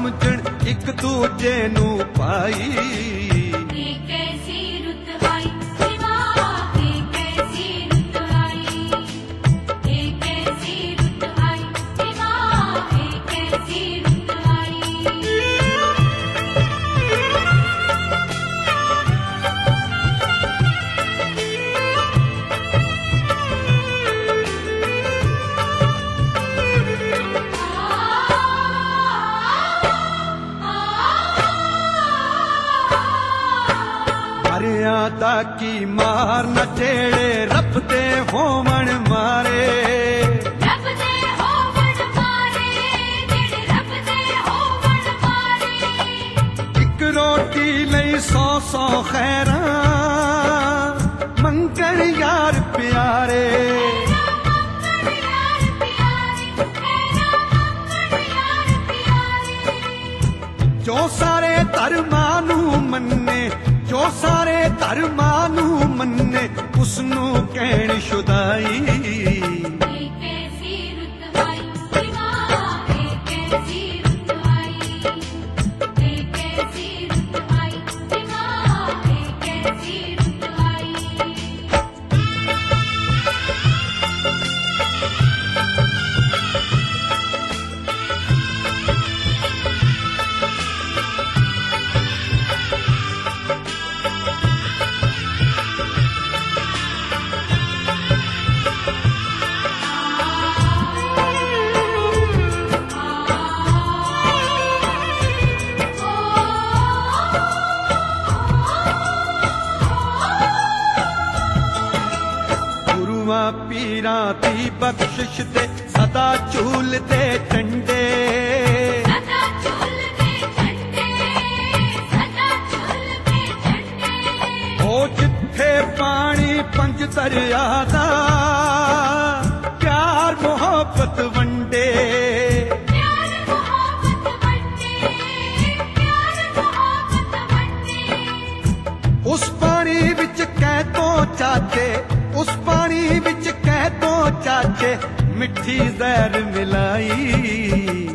समझण एक दूजे नू पाई। दा की मार न जेड़े रब दे होवण मारे, रब दे होवण मारे, जेड़े रब दे होवण मारे। एक रोटी लई 100 खैरां मंगण यार प्यारे, जो सारे धर्मां नू मन्ने, जो सारे धर्मां नू मन्ने, उसनू कहण शुदाई। पीरां दी बख्शिश ते सदा झूलदे झंडे, सदा झूलदे झंडे, सदा झूलदे झंडे। ओ जिथे पानी पंज दरिया दा प्यार मोहब्बत वंडे, प्यार मोहब्बत वंडे, प्यार मोहब्बत वंडे। उस पानी विच कह तो चाचे, उस पानी विच कह तो चाचे, मिठी जहर मिलाई।